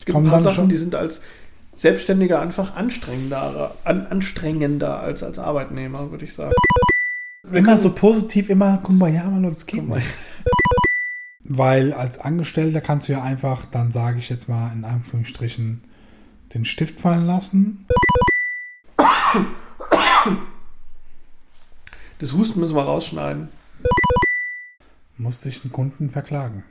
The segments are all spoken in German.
Es gibt ein paar Sachen, die sind als Selbstständiger einfach anstrengender als Arbeitnehmer, würde ich sagen. Immer so positiv, immer, guck mal, ja, Mann, das geht nicht. Weil als Angestellter kannst du ja einfach, dann sage ich jetzt mal in Anführungsstrichen, den Stift fallen lassen. Das Husten müssen wir rausschneiden. Musste ich den Kunden verklagen.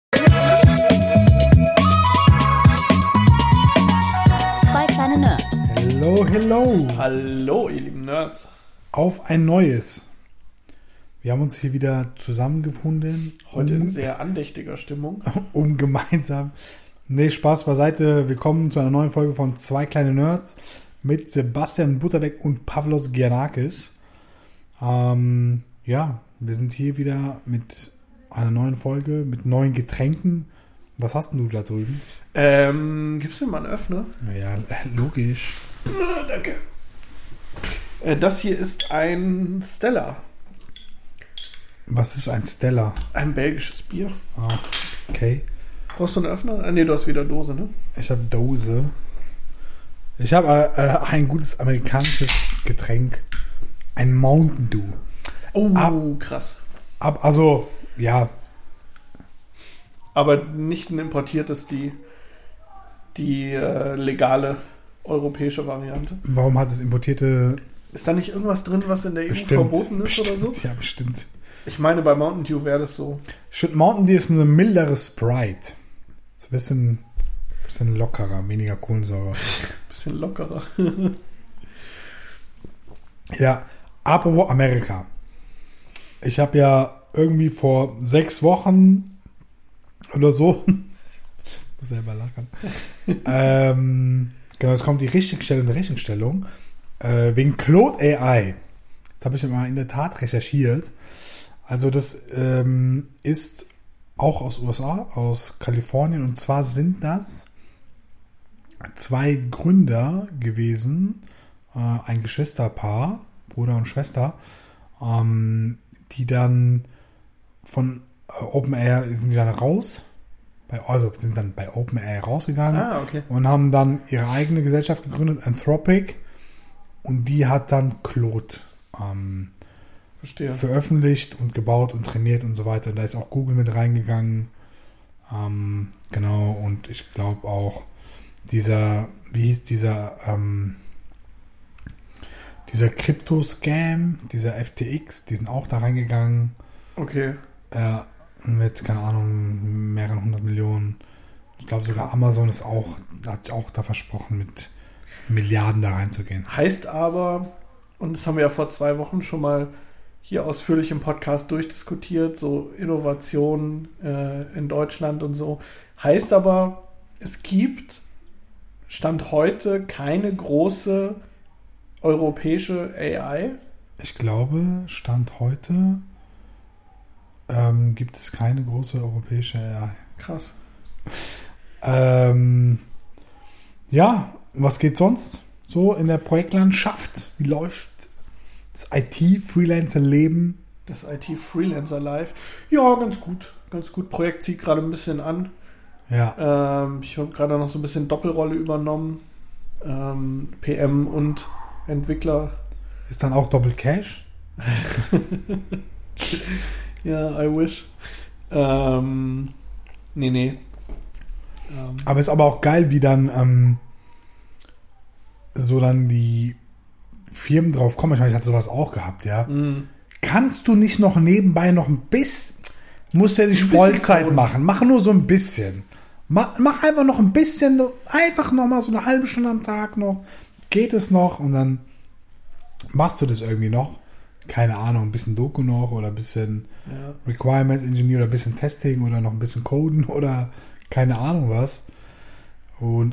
Zwei kleine Nerds. Hello, hello. Hallo, ihr lieben Nerds. Auf ein neues. Wir haben uns hier wieder zusammengefunden. Heute in sehr andächtiger Stimmung. Um gemeinsam... Nee, Spaß beiseite. Willkommen zu einer neuen Folge von Zwei kleine Nerds mit Sebastian Butterbeck und Pavlos Giannakis. Ja, wir sind hier wieder mit einer neuen Folge, mit neuen Getränken. Was hast denn du da drüben? Gibst du mir mal einen Öffner? Ja, logisch. Danke. Das hier ist ein Stella. Was ist ein Stella? Ein belgisches Bier. Ah, okay. Brauchst du einen Öffner? Ah, nee, du hast wieder Dose, ne? Ich habe Dose. Ich habe ein gutes amerikanisches Getränk. Ein Mountain Dew. Oh, krass. Also, ja. Aber nicht ein importiertes, die legale europäische Variante. Warum hat es importierte... Ist da nicht irgendwas drin, was in der EU Bestimmt, verboten ist bestimmt, oder so? Ja, bestimmt. Ich meine, bei Mountain Dew wäre das so. Ich finde, Mountain Dew ist eine mildere Sprite. So ein bisschen lockerer, weniger Kohlensäure. Bisschen lockerer. Ja, apropos Amerika. Ich habe ja irgendwie vor 6 Wochen oder so, ich muss selber lachen, genau, jetzt kommt die Richtigstellung der Rechnungsstellung, wegen Claude AI. Das habe ich mal in der Tat recherchiert. Also das ist auch aus USA, aus Kalifornien, und zwar sind das 2 Gründer gewesen, ein Geschwisterpaar, Bruder und Schwester, die dann von OpenAI sind die dann raus, sind dann bei OpenAI rausgegangen Okay. und haben dann ihre eigene Gesellschaft gegründet, Anthropic, und die hat dann Claude Verstehe. veröffentlicht und gebaut und trainiert und so weiter. Und da ist auch Google mit reingegangen. Genau, und ich glaube auch dieser Krypto-Scam, dieser FTX, die sind auch da reingegangen. Okay. Mit, keine Ahnung, mehreren 100 Millionen. Ich glaube sogar Amazon hat auch da versprochen, mit Milliarden da reinzugehen. Heißt aber, und das haben wir ja vor 2 Wochen schon mal hier ausführlich im Podcast durchdiskutiert, so Innovation in Deutschland und so. Heißt aber, es gibt Stand heute keine große europäische AI? Ich glaube, Stand heute gibt es keine große europäische AI. Krass. Ja, was geht sonst so in der Projektlandschaft? Wie läuft das IT-Freelancer-Leben? Das IT-Freelancer-Life? Ja, ganz gut. Ganz gut. Projekt zieht gerade ein bisschen an. Ja. Ich habe gerade noch so ein bisschen Doppelrolle übernommen. PM und Entwickler. Ist dann auch Doppel Cash? Ja, I wish. Nee. Aber ist aber auch geil, wie dann so dann die Firmen drauf kommen. Ich meine, ich hatte sowas auch gehabt, ja. Kannst du nicht noch nebenbei noch ein bisschen, musst ja nicht Vollzeit machen, mach nur so ein bisschen. Mach einfach noch ein bisschen, einfach noch mal so eine halbe Stunde am Tag noch, geht es noch, und dann machst du das irgendwie noch. Keine Ahnung, ein bisschen Doku noch oder ein bisschen Requirements Engineer oder ein bisschen Testing oder noch ein bisschen Coden oder keine Ahnung was. Und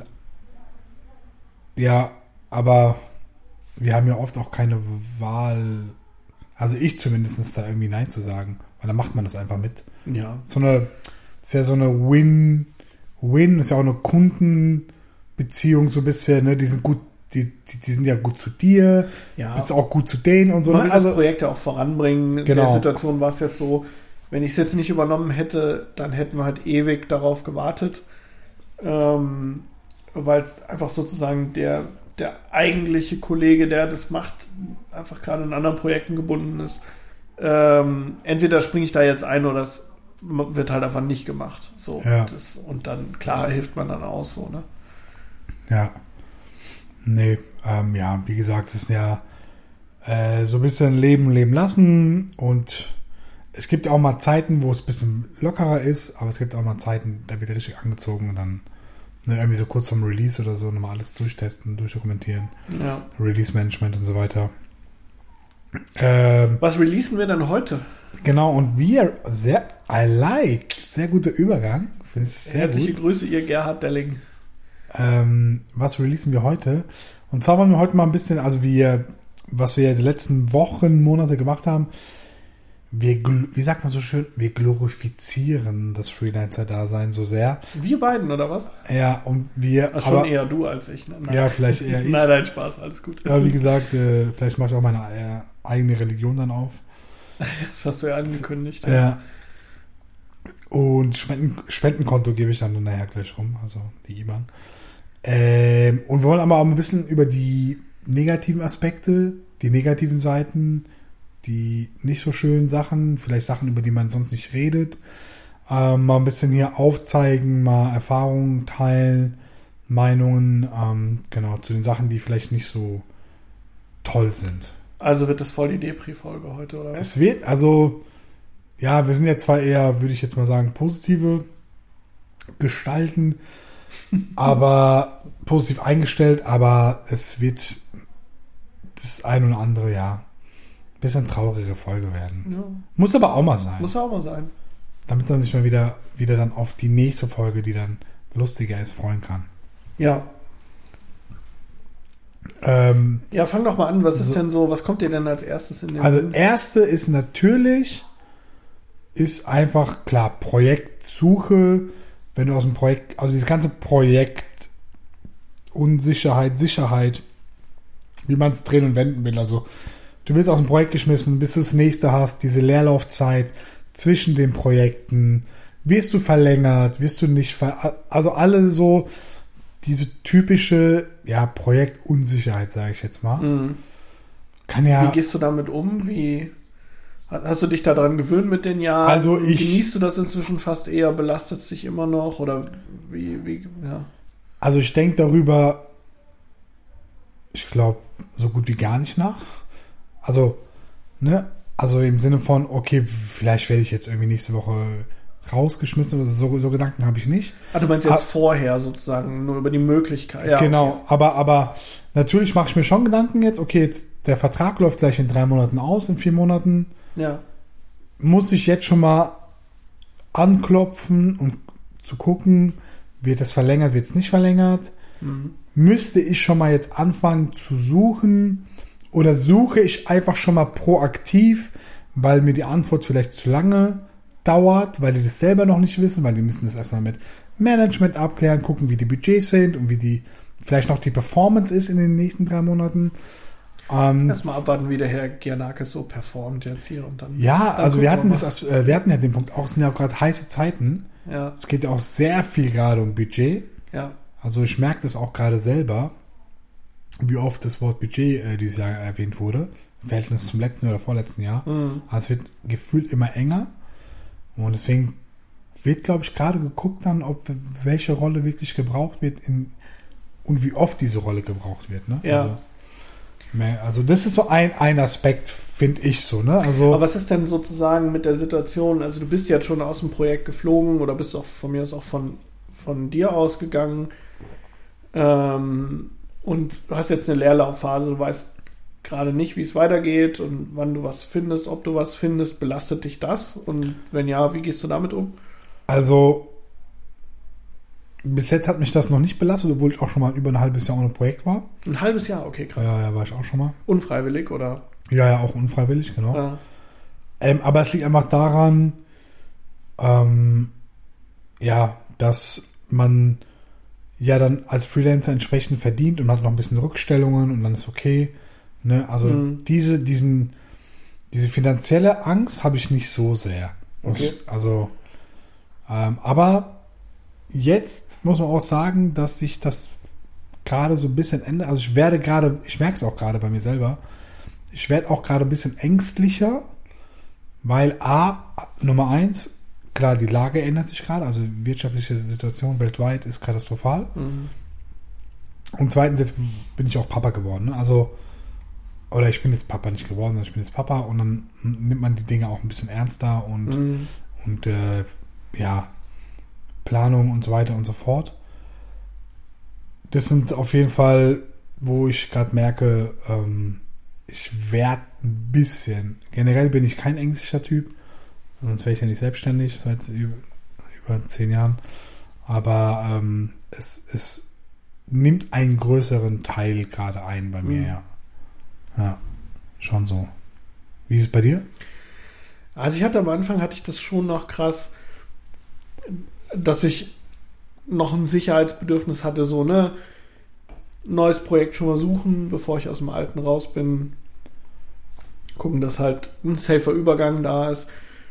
ja, aber wir haben ja oft auch keine Wahl, also ich zumindest, da irgendwie Nein zu sagen, weil dann macht man das einfach mit. Ja. Ist ja so eine Win-Win, ist ja auch eine Kundenbeziehung so ein bisschen, ne? Die sind gut, die sind ja gut zu dir, bist auch gut zu denen und so. Man will also das Projekt ja auch voranbringen. Genau. In der Situation war es jetzt so, wenn ich es jetzt nicht übernommen hätte, dann hätten wir halt ewig darauf gewartet. weil einfach sozusagen der eigentliche Kollege, der das macht, einfach gerade in anderen Projekten gebunden ist. Entweder springe ich da jetzt ein oder es wird halt einfach nicht gemacht. So, Ja. Und dann, klar, hilft man dann aus. So, ne? Ja. Nee, ja, wie gesagt, es ist ja so ein bisschen leben lassen und es gibt auch mal Zeiten, wo es ein bisschen lockerer ist, aber es gibt auch mal Zeiten, da wird richtig angezogen und dann irgendwie so kurz vorm Release oder so nochmal alles durchtesten, durchdokumentieren. Ja. Release-Management und so weiter. Was releasen wir denn heute? Genau, und sehr guter Übergang. Finde ich sehr Herzliche gut. Grüße, ihr Gerhard Delling. Was releasen wir heute? Und zwar wollen wir heute mal ein bisschen, also was wir die letzten Wochen, Monate gemacht haben, wie sagt man so schön, wir glorifizieren das Freelancer-Dasein so sehr. Wir beiden, oder was? Ja, und wir... Ach, schon eher du als ich. Ne? Ja, vielleicht eher ich. Nein, Spaß, alles gut. Aber wie gesagt, vielleicht mache ich auch meine eigene Religion dann auf. Das hast du ja angekündigt. Ja. Und Spendenkonto gebe ich dann nachher gleich rum, also die IBAN. Und wir wollen aber auch ein bisschen über die negativen Aspekte, die negativen Seiten, die nicht so schönen Sachen, vielleicht Sachen, über die man sonst nicht redet, mal ein bisschen hier aufzeigen, mal Erfahrungen teilen, Meinungen, genau, zu den Sachen, die vielleicht nicht so toll sind. Also wird das voll die Depri-Folge heute, oder was? Es wird, also, ja, wir sind ja zwar eher, würde ich jetzt mal sagen, positive Gestalten, aber positiv eingestellt, aber es wird das ein oder andere, ja, ein bisschen traurige Folge werden. Ja. Muss aber auch mal sein. Muss auch mal sein. Damit man sich mal wieder dann auf die nächste Folge, die dann lustiger ist, freuen kann. Ja. Ja, fang doch mal an. Was ist denn so, was kommt dir denn als erstes in den Also Sinn? erste ist natürlich, ist einfach, klar, Projektsuche, wenn du aus dem Projekt, also dieses ganze Projekt, Unsicherheit, Sicherheit, wie man es drehen und wenden will, also du wirst aus dem Projekt geschmissen, bis du das nächste hast, diese Leerlaufzeit zwischen den Projekten, wirst du verlängert, wirst du nicht also alle so diese typische, ja, Projektunsicherheit, sage ich jetzt mal. Mhm. Kann ja. Wie gehst du damit um? Wie hast du dich daran gewöhnt mit den Jahren? Also genießt du das inzwischen fast eher? Belastet es dich immer noch? Oder ja. Also ich denke darüber, ich glaube, so gut wie gar nicht nach. Also, ne? Also im Sinne von, okay, vielleicht werde ich jetzt irgendwie nächste Woche rausgeschmissen oder so Gedanken habe ich nicht. Ah, du meinst jetzt vorher sozusagen, nur über die Möglichkeit. Ja, genau, okay. aber natürlich mache ich mir schon Gedanken jetzt, okay, jetzt der Vertrag läuft gleich in 3 Monaten aus, in 4 Monaten. Ja. Muss ich jetzt schon mal anklopfen und zu gucken, wird es verlängert, wird es nicht verlängert? Mhm. Müsste ich schon mal jetzt anfangen zu suchen oder suche ich einfach schon mal proaktiv, weil mir die Antwort vielleicht zu lange dauert, weil die das selber noch nicht wissen, weil die müssen das erstmal mit Management abklären, gucken, wie die Budgets sind und wie die vielleicht noch die Performance ist in den nächsten 3 Monaten. Erstmal abwarten, wie der Herr Giannakis so performt jetzt hier und dann. Ja, dann also wir hatten mal. wir hatten ja den Punkt auch, es sind ja auch gerade heiße Zeiten. Ja. Es geht ja auch sehr viel gerade um Budget. Ja. Also ich merke das auch gerade selber, wie oft das Wort Budget dieses Jahr erwähnt wurde. Im Verhältnis zum letzten oder vorletzten Jahr. Mhm. Also es wird gefühlt immer enger. Und deswegen wird, glaube ich, gerade geguckt dann, welche Rolle wirklich gebraucht wird und wie oft diese Rolle gebraucht wird. Ne? Ja. Also das ist so ein Aspekt, finde ich so. Ne? Also, aber was ist denn sozusagen mit der Situation? Also du bist jetzt schon aus dem Projekt geflogen oder bist auch von mir aus auch von dir ausgegangen und du hast jetzt eine Leerlaufphase, du weißt gerade nicht, wie es weitergeht und wann du was findest, ob du was findest, belastet dich das? Und wenn ja, wie gehst du damit um? Also bis jetzt hat mich das noch nicht belastet, obwohl ich auch schon mal über ein halbes Jahr ohne Projekt war. Ein halbes Jahr, okay, krass. Ja, war ich auch schon mal. Unfreiwillig, oder? Ja, auch unfreiwillig, genau. Ja. Aber es liegt einfach daran, ja, dass man ja dann als Freelancer entsprechend verdient und hat noch ein bisschen Rückstellungen und dann ist okay. Ne? Also diese finanzielle Angst habe ich nicht so sehr. Okay. Also, aber jetzt muss man auch sagen, dass sich das gerade so ein bisschen ändert. Also ich merke es auch gerade bei mir selber, ich werde auch gerade ein bisschen ängstlicher, weil Nummer 1, klar, die Lage ändert sich gerade, also die wirtschaftliche Situation weltweit ist katastrophal. Mhm. Und zweitens, jetzt bin ich auch Papa geworden. Ne? Also, oder ich bin jetzt Papa nicht geworden, sondern ich bin jetzt Papa und dann nimmt man die Dinge auch ein bisschen ernster und Planung und so weiter und so fort. Das sind auf jeden Fall, wo ich gerade merke, ich werde ein bisschen, generell bin ich kein ängstlicher Typ, sonst wäre ich ja nicht selbstständig seit über 10 Jahren, aber es nimmt einen größeren Teil gerade ein bei mir, ja. Ja, schon so. Wie ist es bei dir? Also am Anfang hatte ich das schon noch krass, dass ich noch ein Sicherheitsbedürfnis hatte, so, ne, neues Projekt schon mal suchen, bevor ich aus dem alten raus bin. Gucken, dass halt ein safer Übergang da ist.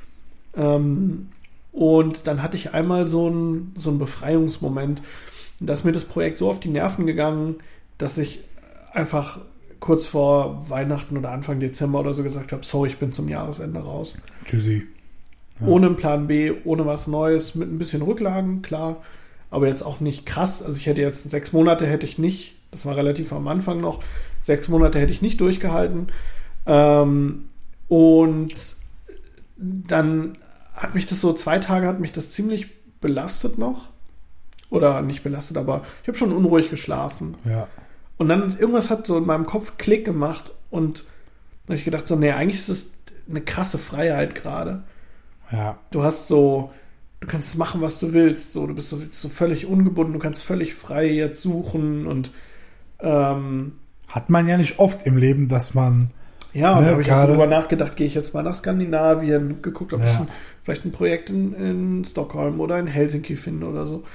Und dann hatte ich einmal so einen Befreiungsmoment. Da ist mir das Projekt so auf die Nerven gegangen, dass ich einfach kurz vor Weihnachten oder Anfang Dezember oder so gesagt habe, sorry, ich bin zum Jahresende raus. Tschüssi. Ja. Ohne einen Plan B, ohne was Neues, mit ein bisschen Rücklagen, klar, aber jetzt auch nicht krass. Also ich hätte jetzt 6 Monate hätte ich nicht, das war relativ am Anfang noch, 6 Monate hätte ich nicht durchgehalten. Und dann hat mich das so 2 Tage hat mich das ziemlich belastet noch. Oder nicht belastet, aber ich habe schon unruhig geschlafen. Ja. Und dann irgendwas hat so in meinem Kopf Klick gemacht und dann habe ich gedacht, so, nee, eigentlich ist das eine krasse Freiheit gerade. Ja. Du kannst machen, was du willst. So, du bist so völlig ungebunden, du kannst völlig frei jetzt suchen und hat man ja nicht oft im Leben, dass man ja, und da habe ich also drüber nachgedacht, gehe ich jetzt mal nach Skandinavien, geguckt, ob ich vielleicht ein Projekt in Stockholm oder in Helsinki finde oder so.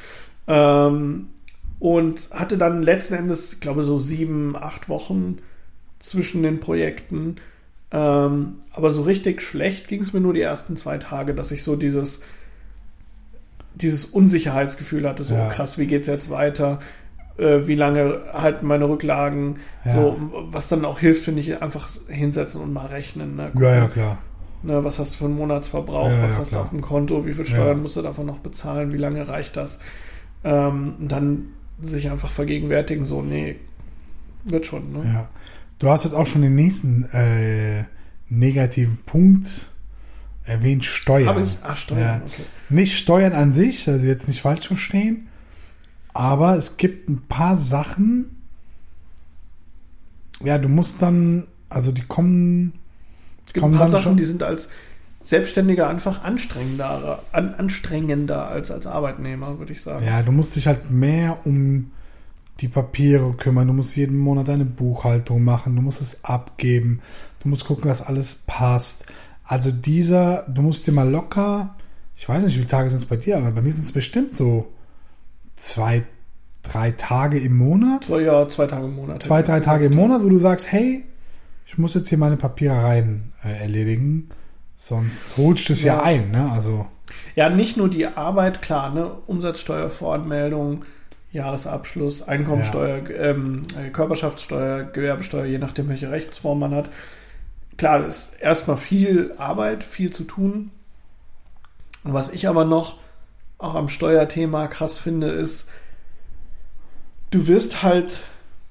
Und hatte dann letzten Endes, ich glaube, so 7-8 Wochen zwischen den Projekten. Aber so richtig schlecht ging es mir nur die ersten 2 Tage, dass ich so dieses Unsicherheitsgefühl hatte, so krass, wie geht's jetzt weiter? Wie lange halten meine Rücklagen? Ja. So, was dann auch hilft, finde ich, einfach hinsetzen und mal rechnen. Ne? Ja, ja, klar. Ne, was hast du für einen Monatsverbrauch? Was hast du auf dem Konto? Wie viel Steuern musst du davon noch bezahlen? Wie lange reicht das? Und dann sich einfach vergegenwärtigen, so, nee, wird schon. Ne? Ja. Du hast jetzt auch schon den nächsten negativen Punkt erwähnt, Steuern. Habe ich? Ach, Steuern, ja. Okay. Nicht Steuern an sich, also jetzt nicht falsch verstehen, aber es gibt ein paar Sachen, ja, du musst dann, also die kommen. Es gibt ein paar Sachen, die sind als Selbstständiger einfach anstrengender als Arbeitnehmer, würde ich sagen. Ja, du musst dich halt mehr um die Papiere kümmern, du musst jeden Monat deine Buchhaltung machen, du musst es abgeben, du musst gucken, dass alles passt. Also du musst dir mal locker, ich weiß nicht, wie viele Tage sind es bei dir, aber bei mir sind es bestimmt so 2-3 Tage im Monat. So, ja, 2 Tage im Monat. 2-3 Tage im Monat, wo du sagst, hey, ich muss jetzt hier meine Papierereien erledigen, sonst holst du es ja ein, ne? Also. Ja, nicht nur die Arbeit, klar, ne? Umsatzsteuervoranmeldung, Jahresabschluss, Einkommensteuer, Körperschaftssteuer, Gewerbesteuer, je nachdem, welche Rechtsform man hat. Klar, das ist erstmal viel Arbeit, viel zu tun. Und was ich aber noch auch am Steuerthema krass finde, ist, du wirst halt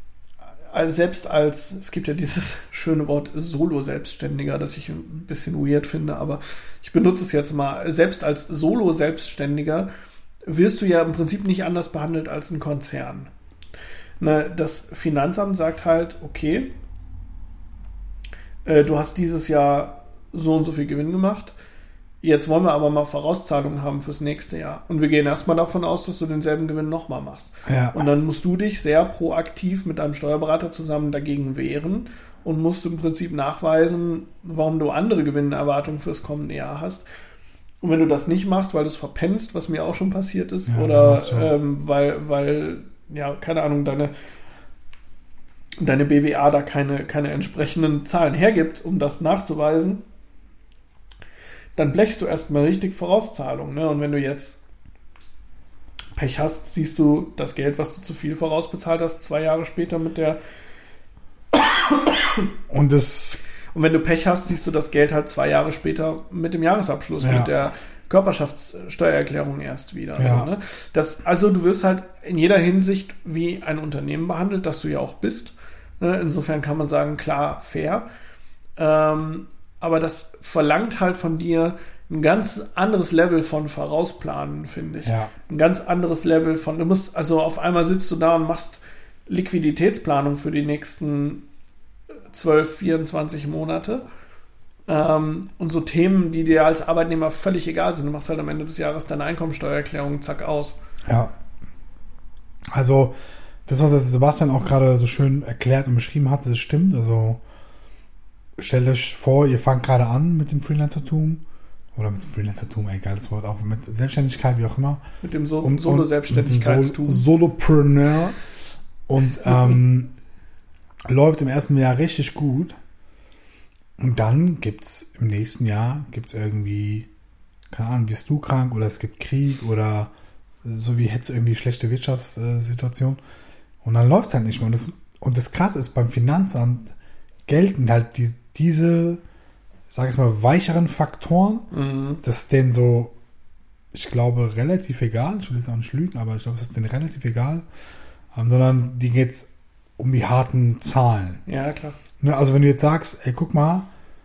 es gibt ja dieses schöne Wort Solo-Selbstständiger, das ich ein bisschen weird finde, aber ich benutze es jetzt mal. Selbst als Solo-Selbstständiger wirst du ja im Prinzip nicht anders behandelt als ein Konzern. Das Finanzamt sagt halt, okay, du hast dieses Jahr so und so viel Gewinn gemacht, jetzt wollen wir aber mal Vorauszahlungen haben fürs nächste Jahr. Und wir gehen erstmal davon aus, dass du denselben Gewinn nochmal machst. Ja. Und dann musst du dich sehr proaktiv mit deinem Steuerberater zusammen dagegen wehren und musst im Prinzip nachweisen, warum du andere Gewinnerwartungen fürs kommende Jahr hast. Und wenn du das nicht machst, weil du es verpennst, was mir auch schon passiert ist, oder weil, ja, keine Ahnung, deine BWA da keine entsprechenden Zahlen hergibt, um das nachzuweisen, dann blechst du erstmal richtig Vorauszahlungen. Ne? Und wenn du jetzt Pech hast, siehst du das Geld, was du zu viel vorausbezahlt hast, 2 Jahre später mit der... Und wenn du Pech hast, siehst du das Geld halt 2 Jahre später mit dem Jahresabschluss, mit der Körperschaftssteuererklärung erst wieder. Ja. So, ne? Also du wirst halt in jeder Hinsicht wie ein Unternehmen behandelt, das du ja auch bist. Ne? Insofern kann man sagen, klar, fair. Aber das verlangt halt von dir ein ganz anderes Level von Vorausplanen, finde ich. Ja. Ein ganz anderes Level von, du musst, also auf einmal sitzt du da und machst Liquiditätsplanung für die nächsten 12, 24 Monate. Und so Themen, die dir als Arbeitnehmer völlig egal sind. Du machst halt am Ende des Jahres deine Einkommensteuererklärung, zack, aus. Ja. Also, das, was jetzt Sebastian auch gerade so schön erklärt und beschrieben hat, das stimmt. Also, stellt euch vor, ihr fangt gerade an mit dem Freelancertum. Oder mit dem Freelancertum, egal das Wort, auch mit Selbstständigkeit, wie auch immer. Mit dem Solo-Selbstständigkeitstum. Solopreneur. Und läuft im ersten Jahr richtig gut. Und dann gibt's im nächsten Jahr irgendwie, keine Ahnung, wirst du krank oder es gibt Krieg oder so wie hättest du irgendwie schlechte Wirtschaftssituation. Und dann läuft's halt nicht mehr. Und das Krasse ist, beim Finanzamt gelten halt diese, sag ich mal, weicheren Faktoren, das ist denen so, ich glaube, relativ egal. Ich will jetzt auch nicht lügen, aber ich glaube, es ist denen relativ egal. Sondern die geht's um die harten Zahlen. Ja, klar. Ne, also wenn du jetzt sagst, ey, guck mal,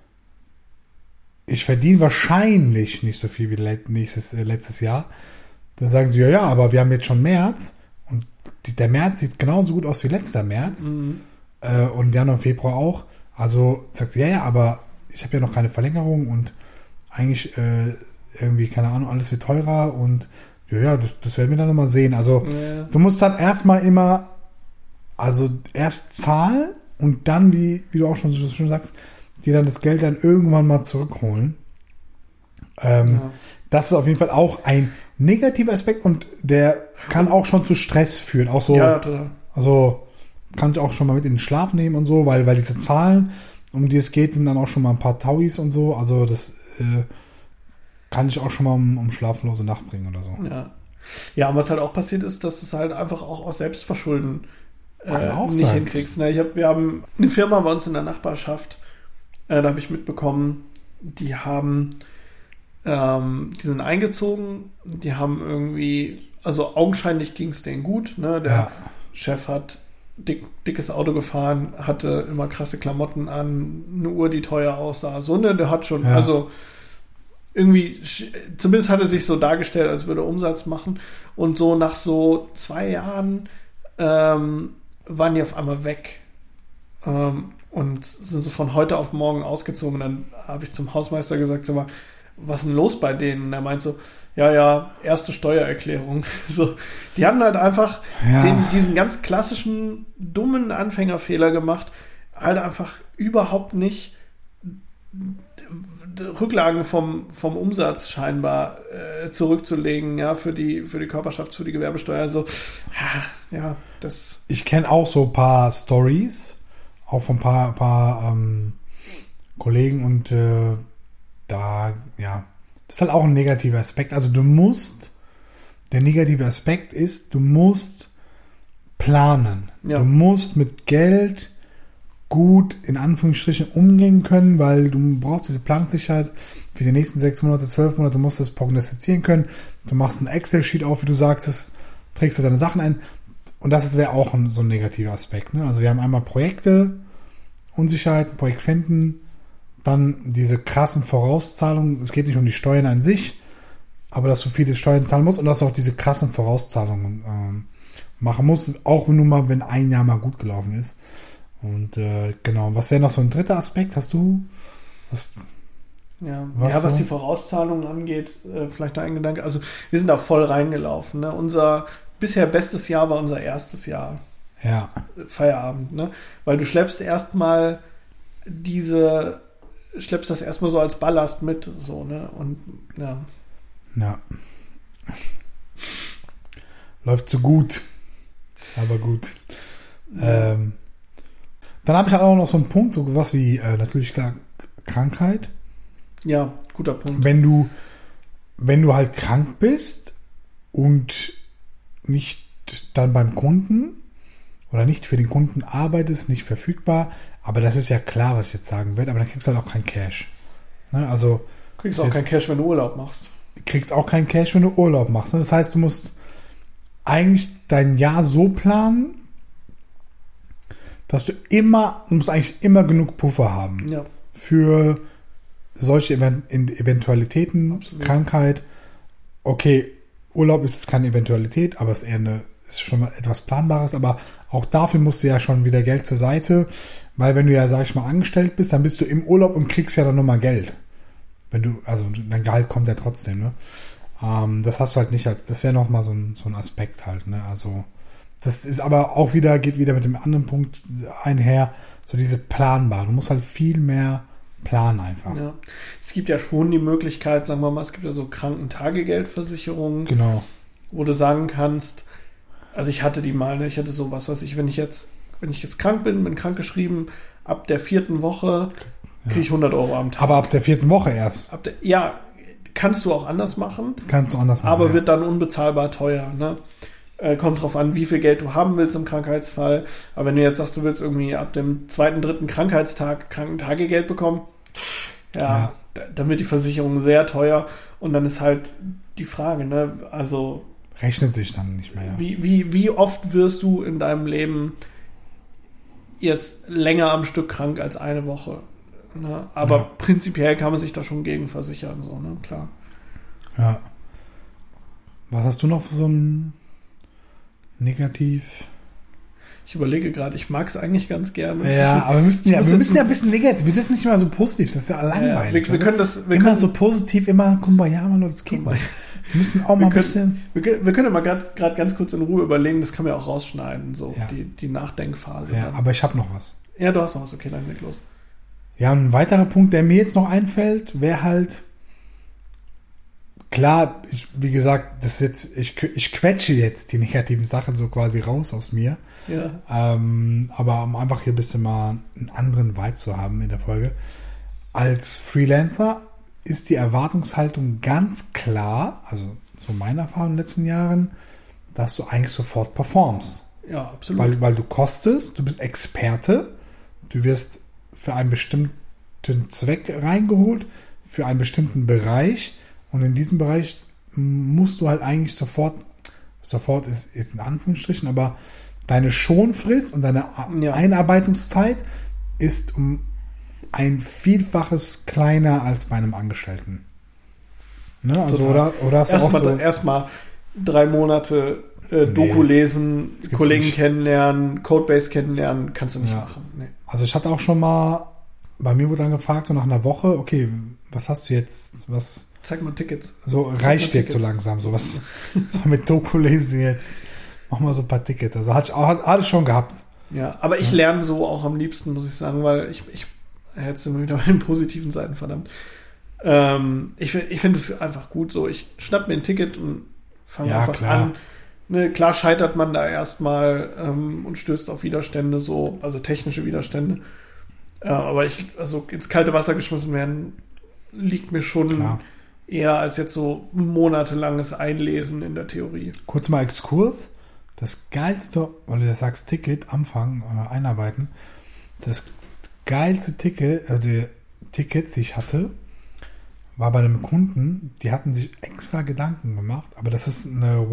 ich verdiene wahrscheinlich nicht so viel wie letztes Jahr, dann sagen sie, ja, aber wir haben jetzt schon März und der März sieht genauso gut aus wie letzter März und Januar und Februar auch. Also sagst du, ja, aber ich habe ja noch keine Verlängerung und eigentlich irgendwie, keine Ahnung, alles wird teurer und ja, das werden wir dann nochmal sehen. Also du musst dann erstmal immer, also erst zahlen und dann, wie du auch schon so schön sagst, dir dann das Geld dann irgendwann mal zurückholen. Das ist auf jeden Fall auch ein negativer Aspekt und der kann auch schon zu Stress führen. Auch so, ja, total. Also kann ich auch schon mal mit in den Schlaf nehmen und so, weil diese Zahlen, um die es geht, sind dann auch schon mal ein paar Tauis und so. Also das kann ich auch schon mal um schlaflose Nacht bringen oder so. Ja, und was halt auch passiert ist, dass es halt einfach auch aus Selbstverschulden nicht sein. hinkriegst. Ne? Wir haben eine Firma bei uns in der Nachbarschaft, da habe ich mitbekommen, die sind eingezogen, die haben irgendwie, also augenscheinlich ging es denen gut. Ne? Der Chef hat dickes Auto gefahren, hatte immer krasse Klamotten an, eine Uhr, die teuer aussah. So, ne, der hat schon, also irgendwie, zumindest hat er sich so dargestellt, als würde er Umsatz machen. Und so nach so 2 Jahren waren die auf einmal weg und sind so von heute auf morgen ausgezogen. Und dann habe ich zum Hausmeister gesagt, sag mal, was ist denn los bei denen? Und er meint so, ja, erste Steuererklärung. So, die haben halt einfach diesen ganz klassischen, dummen Anfängerfehler gemacht, halt einfach überhaupt nicht Rücklagen vom Umsatz scheinbar zurückzulegen, ja, für die Körperschafts-, für die Gewerbesteuer. Also, ja, das... Ich kenne auch so ein paar Stories, auch von ein paar Kollegen und das ist halt auch ein negativer Aspekt. Also der negative Aspekt ist, du musst planen. Ja. Du musst mit Geld gut in Anführungsstrichen umgehen können, weil du brauchst diese Planungssicherheit für die nächsten 6 Monate, 12 Monate, du musst das prognostizieren können. Du machst ein Excel-Sheet auf, wie du sagtest, trägst du deine Sachen ein. Und das wäre auch so ein negativer Aspekt. Ne? Also wir haben einmal Projekte, Unsicherheit, Projekt finden, dann diese krassen Vorauszahlungen. Es geht nicht um die Steuern an sich, aber dass du viele Steuern zahlen musst und dass du auch diese krassen Vorauszahlungen machen musst, auch wenn ein Jahr mal gut gelaufen ist. Und genau, was wäre noch so ein dritter Aspekt? Hast du was die Vorauszahlungen angeht, vielleicht noch ein Gedanke. Also wir sind da voll reingelaufen. Ne? Unser bisher bestes Jahr war unser erstes Jahr. Ja. Feierabend, ne? Weil du schleppst das erstmal so als Ballast mit, so, ne? Und ja. Läuft so gut. Aber gut. Dann habe ich halt auch noch so einen Punkt, so was wie natürlich klar Krankheit. Ja, guter Punkt. Wenn du halt krank bist und nicht dann beim Kunden oder nicht für den Kunden arbeitest, nicht verfügbar, aber das ist ja klar, was ich jetzt sagen werde, aber dann kriegst du halt auch kein Cash. Ne? Also Kriegst auch kein Cash, wenn du Urlaub machst. Kriegst auch kein Cash, wenn du Urlaub machst. Ne? Das heißt, du musst eigentlich dein Jahr so planen, dass du musst eigentlich immer genug Puffer haben. Ja. Für solche Eventualitäten, Absolut. Krankheit. Okay, Urlaub ist jetzt keine Eventualität, aber es ist ist schon mal etwas Planbares, aber auch dafür musst du ja schon wieder Geld zur Seite, weil wenn du ja, sag ich mal, angestellt bist, dann bist du im Urlaub und kriegst ja dann nochmal Geld. Also dein Gehalt kommt ja trotzdem, ne? Das hast du halt nicht das wäre nochmal so ein Aspekt halt, ne? Also, das ist aber auch geht wieder mit dem anderen Punkt einher, so diese planbar. Du musst halt viel mehr planen einfach. Ja. Es gibt ja schon die Möglichkeit, sagen wir mal, es gibt ja so Krankentagegeldversicherungen, Genau. wo du sagen kannst, also ich hatte die mal, ne? Ich hatte so was weiß ich, wenn ich jetzt krank bin krankgeschrieben, ab der 4. Woche kriege ich 100 Euro am Tag. Aber ab der 4. Woche erst. Ja, kannst du auch anders machen. Aber wird dann unbezahlbar teuer. Ne? Kommt drauf an, wie viel Geld du haben willst im Krankheitsfall. Aber wenn du jetzt sagst, du willst irgendwie ab dem 2., 3. Krankheitstag Krankentagegeld bekommen, dann wird die Versicherung sehr teuer. Und dann ist halt die Frage, ne? Also rechnet sich dann nicht mehr. Ja. Wie oft wirst du in deinem Leben jetzt länger am Stück krank als eine Woche? Ne? Aber prinzipiell kann man sich da schon gegen versichern, so, ne? Klar. Ja. Was hast du noch für so ein Negativ? Ich überlege gerade, ich mag es eigentlich ganz gerne. Ja, aber wir müssen ja ein bisschen negativ. Wir dürfen nicht immer so positiv, das ist ja langweilig. Wir können immer so positiv, guck mal, ja, Leute, das geht mal. Wir müssen auch mal ein bisschen. Wir können ja mal gerade ganz kurz in Ruhe überlegen, das kann man ja auch rausschneiden, so die Nachdenkphase. Ja, aber ich habe noch was. Ja, du hast noch was, okay, dann leg los. Ja, ein weiterer Punkt, der mir jetzt noch einfällt, wäre halt, klar, wie gesagt, das ist jetzt, ich quetsche jetzt die negativen Sachen so quasi raus aus mir. Ja. Aber um einfach hier ein bisschen mal einen anderen Vibe zu haben in der Folge. Als Freelancer ist die Erwartungshaltung ganz klar, also so meine Erfahrung in den letzten Jahren, dass du eigentlich sofort performst. Ja, absolut. Weil du kostest, du bist Experte, du wirst für einen bestimmten Zweck reingeholt, für einen bestimmten Bereich, und in diesem Bereich musst du halt eigentlich sofort ist jetzt in Anführungsstrichen, aber deine Schonfrist und deine Einarbeitungszeit ist um ein Vielfaches kleiner als bei einem Angestellten. Ne? Also, oder hast du auch so... Erstmal 3 Monate Doku lesen, Kollegen kennenlernen, Codebase kennenlernen, kannst du nicht machen. Nee. Also ich hatte auch schon mal, bei mir wurde dann gefragt, so nach einer Woche, okay, was hast du jetzt, was... Zeig mal Tickets. So reicht jetzt so langsam, so was, so mit Doku lesen jetzt, mach mal so ein paar Tickets. Also hatte ich schon gehabt. Ja, aber ich lerne so auch am liebsten, muss ich sagen, weil ich jetzt sind wir wieder bei den positiven Seiten, verdammt. Ich finde es einfach gut so. Ich schnapp mir ein Ticket und fange einfach an. Ne, klar scheitert man da erstmal und stößt auf Widerstände, so, also technische Widerstände. Aber ins kalte Wasser geschmissen werden, liegt mir schon eher als jetzt so monatelanges Einlesen in der Theorie. Kurz mal Exkurs. Das geilste, weil du sagst Ticket, Anfang, einarbeiten, das geilste Tickets, die ich hatte, war bei einem Kunden, die hatten sich extra Gedanken gemacht, aber das ist eine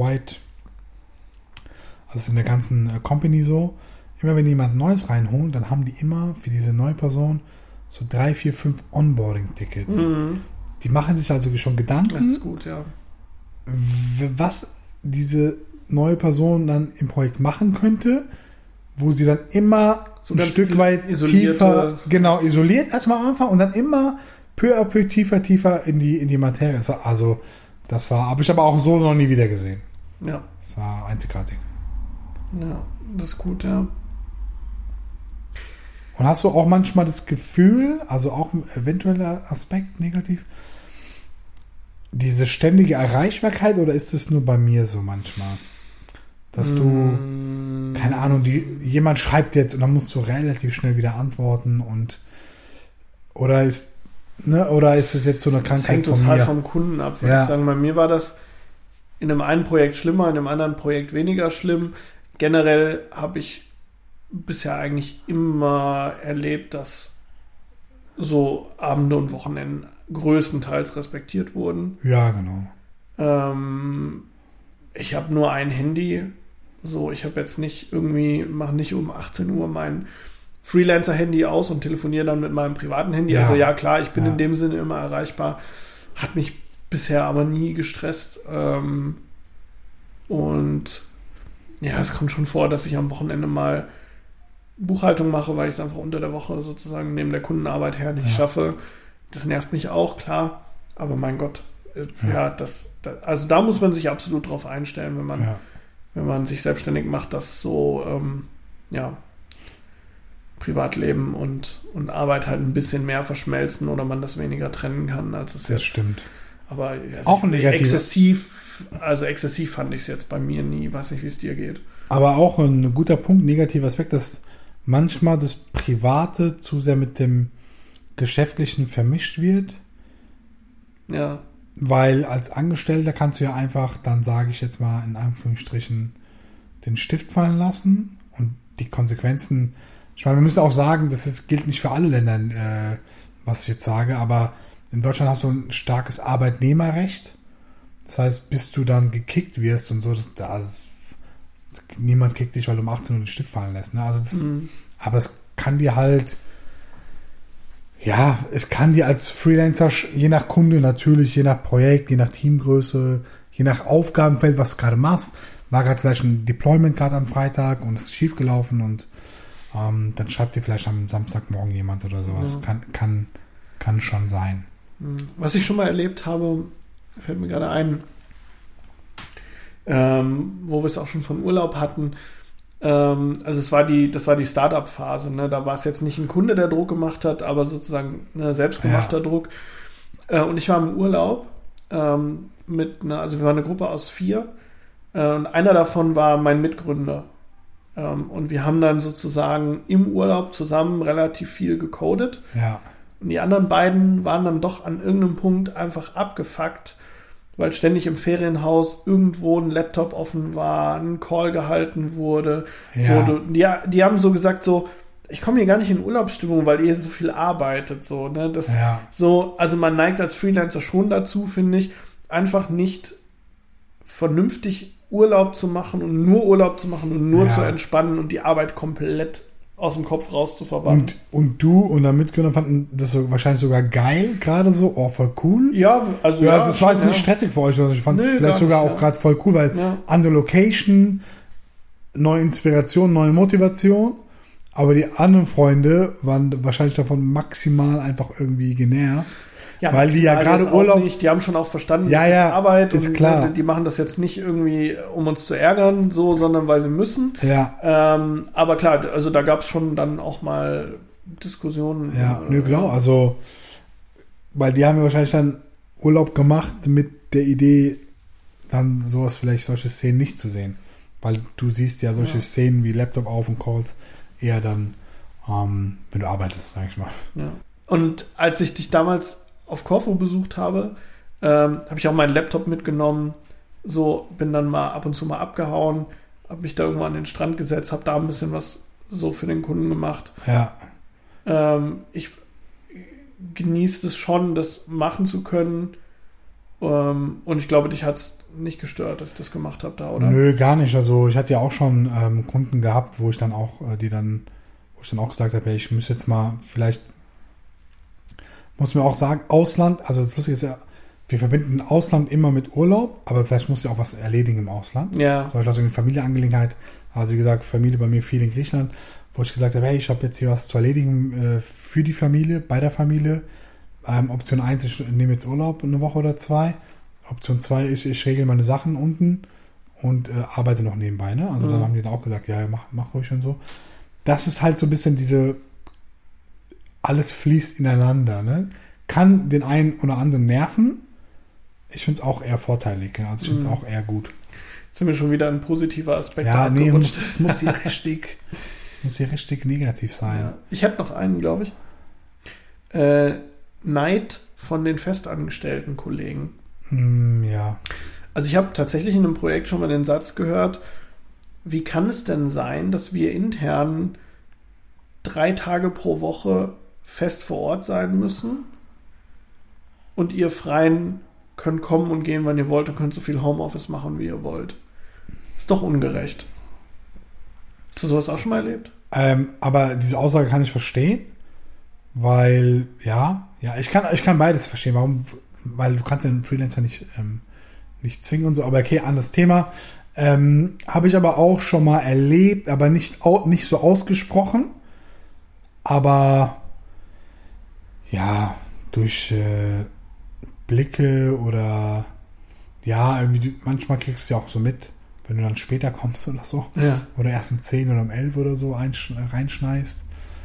in der ganzen Company so, immer wenn die jemand Neues reinholen, dann haben die immer für diese neue Person so 3, 4, 5 Onboarding-Tickets. Mhm. Die machen sich also schon Gedanken, das ist gut, ja, was diese neue Person dann im Projekt machen könnte, wo sie dann immer so ein Stück weit tiefer, isoliert erstmal am Anfang und dann immer peu à peu tiefer in die Materie. Habe ich aber auch so noch nie wieder gesehen. Ja. Das war einzigartig. Ja, das ist gut, ja. Und hast du auch manchmal das Gefühl, also auch ein eventueller Aspekt negativ, diese ständige Erreichbarkeit, oder ist es nur bei mir so manchmal? Dass du, keine Ahnung, jemand schreibt jetzt und dann musst du relativ schnell wieder antworten oder ist es jetzt so eine Krankheit von mir? Das hängt total vom Kunden ab, würde ich sagen. Bei mir war das in dem einen Projekt schlimmer, in dem anderen Projekt weniger schlimm. Generell habe ich bisher eigentlich immer erlebt, dass so Abende und Wochenenden größtenteils respektiert wurden. Ja, genau. Ich habe nur ein Handy. So, ich habe jetzt nicht irgendwie, mache nicht um 18 Uhr mein Freelancer-Handy aus und telefoniere dann mit meinem privaten Handy. Ja. Also ja, klar, ich bin Ja. in dem Sinne immer erreichbar. Hat mich bisher aber nie gestresst. Und ja, es kommt schon vor, dass ich am Wochenende mal Buchhaltung mache, weil ich es einfach unter der Woche sozusagen neben der Kundenarbeit her nicht schaffe. Das nervt mich auch, klar. Aber mein Gott, also da muss man sich absolut drauf einstellen, wenn man sich selbstständig macht, dass so Privatleben und Arbeit halt ein bisschen mehr verschmelzen oder man das weniger trennen kann, als es Das jetzt. stimmt. Aber Auch ein negativer. exzessiv fand ich es jetzt bei mir nie. Weiß nicht, wie es dir geht. Aber auch ein guter Punkt, negativer Aspekt, dass manchmal das Private zu sehr mit dem Geschäftlichen vermischt wird. Ja. Weil als Angestellter kannst du ja einfach, dann sage ich jetzt mal in Anführungsstrichen, den Stift fallen lassen und die Konsequenzen. Ich meine, wir müssen auch sagen, gilt nicht für alle Länder, was ich jetzt sage, aber in Deutschland hast du ein starkes Arbeitnehmerrecht. Das heißt, bis du dann gekickt wirst und so, niemand kickt dich, weil du um 18 Uhr den Stift fallen lässt. Ne? Also aber es kann dir halt, es kann dir als Freelancer, je nach Kunde natürlich, je nach Projekt, je nach Teamgröße, je nach Aufgabenfeld, was du gerade machst, war gerade vielleicht ein Deployment gerade am Freitag und es ist schiefgelaufen und dann schreibt dir vielleicht am Samstagmorgen jemand oder sowas. Ja. Kann schon sein. Was ich schon mal erlebt habe, fällt mir gerade ein, wo wir es auch schon von Urlaub hatten. Also das war die Startup-Phase. Ne? Da war es jetzt nicht ein Kunde, der Druck gemacht hat, aber sozusagen ein selbstgemachter Druck. Und ich war im Urlaub also wir waren eine Gruppe aus 4 und einer davon war mein Mitgründer. Und wir haben dann sozusagen im Urlaub zusammen relativ viel gecodet. Ja. Und die anderen beiden waren dann doch an irgendeinem Punkt einfach abgefuckt, weil ständig im Ferienhaus irgendwo ein Laptop offen war, ein Call gehalten wurde. Ja. So, die haben so gesagt, so, ich komme hier gar nicht in Urlaubsstimmung, weil ihr so viel arbeitet. So, ne? Also man neigt als Freelancer schon dazu, finde ich, einfach nicht vernünftig Urlaub zu machen und nur zu entspannen und die Arbeit komplett aus dem Kopf raus zu verbannen. Und du und dein Mitgründer fanden das so wahrscheinlich sogar geil, gerade so, voll cool. Ja, also das war jetzt nicht stressig für euch, also ich fand es vielleicht sogar auch gerade voll cool, weil andere Location, neue Inspiration, neue Motivation, aber die anderen Freunde waren wahrscheinlich davon maximal einfach irgendwie genervt. Ja, weil die ja gerade Urlaub nicht, die haben schon auch verstanden, dass es Arbeit ist und klar. Die machen das jetzt nicht irgendwie, um uns zu ärgern, so, sondern weil sie müssen. Ja. Aber klar, also da gab es schon dann auch mal Diskussionen. Ja, klar, also weil die haben ja wahrscheinlich dann Urlaub gemacht mit der Idee, dann solche Szenen nicht zu sehen. Weil du siehst ja solche Szenen wie Laptop auf und Calls eher dann, wenn du arbeitest, sag ich mal. Ja. Und als ich dich damals auf Korfu besucht habe, habe ich auch meinen Laptop mitgenommen, so bin dann mal ab und zu mal abgehauen, habe mich da irgendwo an den Strand gesetzt, habe da ein bisschen was so für den Kunden gemacht. Ja. Ich genieße es schon, das machen zu können, und ich glaube, dich hat es nicht gestört, dass ich das gemacht habe da, oder? Nö, gar nicht. Also ich hatte ja auch schon Kunden gehabt, wo ich dann auch gesagt habe, hey, ich muss jetzt mal vielleicht, muss mir auch sagen, Ausland, also das Lustige ist ja, wir verbinden Ausland immer mit Urlaub, aber vielleicht musst du auch was erledigen im Ausland. Ja. Zum Beispiel aus einer Familienangelegenheit, also wie gesagt, Familie bei mir viel in Griechenland, wo ich gesagt habe, hey, ich habe jetzt hier was zu erledigen für die Familie, bei der Familie. Option 1, ich nehme jetzt Urlaub eine Woche oder 2. Option 2 ist, ich regle meine Sachen unten und arbeite noch nebenbei. Ne? Also dann haben die dann auch gesagt, ja, mach ruhig und so. Das ist halt so ein bisschen alles fließt ineinander. Ne? Kann den einen oder anderen nerven. Ich finde es auch eher vorteilig. Also ich finde es auch eher gut. Jetzt sind wir schon wieder ein positiver Aspekt. Ja, nee, es muss hier richtig negativ sein. Ja. Ich hätte noch einen, glaube ich. Neid von den festangestellten Kollegen. Ja. Also ich habe tatsächlich in einem Projekt schon mal den Satz gehört, wie kann es denn sein, dass wir intern 3 Tage pro Woche fest vor Ort sein müssen und ihr Freien könnt kommen und gehen, wann ihr wollt und könnt so viel Homeoffice machen, wie ihr wollt. Ist doch ungerecht. Hast du sowas auch schon mal erlebt? Aber diese Aussage kann ich verstehen, weil, ich kann beides verstehen. Warum? Weil du kannst den Freelancer nicht zwingen und so, aber okay, anderes Thema. Habe ich aber auch schon mal erlebt, aber nicht so ausgesprochen. Aber ja, durch Blicke oder irgendwie, manchmal kriegst du ja auch so mit, wenn du dann später kommst oder so. Ja. Oder erst um 10 oder um 11 oder so reinschneist.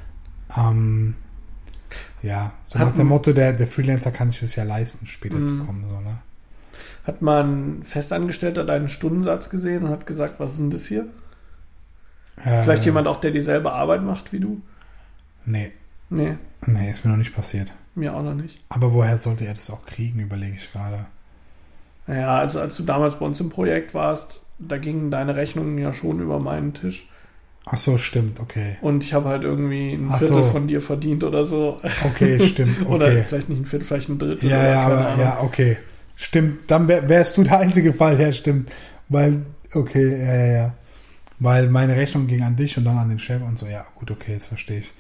So nach dem Motto, der Freelancer kann sich das ja leisten, später zu kommen. So, ne? Hat mal ein Festangestellter deinen Stundensatz gesehen und hat gesagt, was ist denn das hier? Vielleicht jemand auch, der dieselbe Arbeit macht wie du? Nee, ist mir noch nicht passiert. Mir auch noch nicht. Aber woher sollte er das auch kriegen, überlege ich gerade. Naja, also als du damals bei uns im Projekt warst, da gingen deine Rechnungen ja schon über meinen Tisch. Ach so, stimmt, okay. Und ich habe halt irgendwie ein Viertel von dir verdient oder so. Okay, stimmt, okay. Oder vielleicht nicht ein Viertel, vielleicht ein Drittel. Okay. Stimmt, dann wärst du der einzige Fall, ja, stimmt. Weil, okay, Weil meine Rechnung ging an dich und dann an den Chef und so, ja, gut, okay, jetzt verstehe ich's.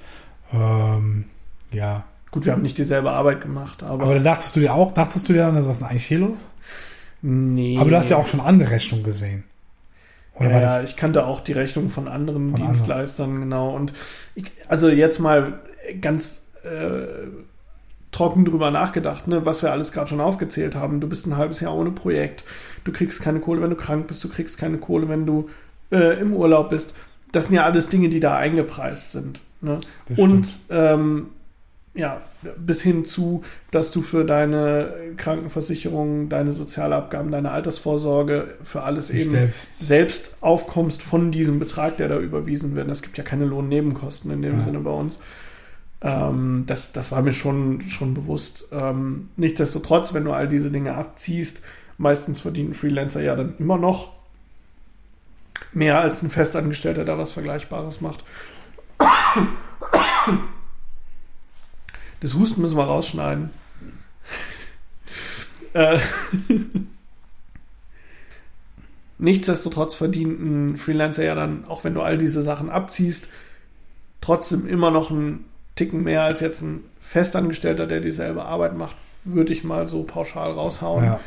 Gut, wir haben nicht dieselbe Arbeit gemacht, aber dann dachtest du dir dann, was ist denn eigentlich hier los? Nee. Aber du hast ja auch schon andere Rechnungen gesehen. Oder war das? Ich kannte auch die Rechnung von anderen Dienstleistern, genau. Und also jetzt mal ganz trocken drüber nachgedacht, ne, was wir alles gerade schon aufgezählt haben. Du bist ein halbes Jahr ohne Projekt. Du kriegst keine Kohle, wenn du krank bist. Du kriegst keine Kohle, wenn du im Urlaub bist. Das sind ja alles Dinge, die da eingepreist sind. Ne? Und bis hin zu, dass du für deine Krankenversicherung, deine Sozialabgaben, deine Altersvorsorge, für alles eben selbst aufkommst von diesem Betrag, der da überwiesen wird. Es gibt ja keine Lohnnebenkosten in dem Sinne bei uns. Das war mir schon bewusst. Nichtsdestotrotz, wenn du all diese Dinge abziehst, meistens verdienen Freelancer ja dann immer noch mehr als ein Festangestellter, der was Vergleichbares macht. Das Husten müssen wir rausschneiden. Nichtsdestotrotz verdient ein Freelancer ja dann, auch wenn du all diese Sachen abziehst, trotzdem immer noch einen Ticken mehr als jetzt ein Festangestellter, der dieselbe Arbeit macht, würde ich mal so pauschal raushauen. Ja.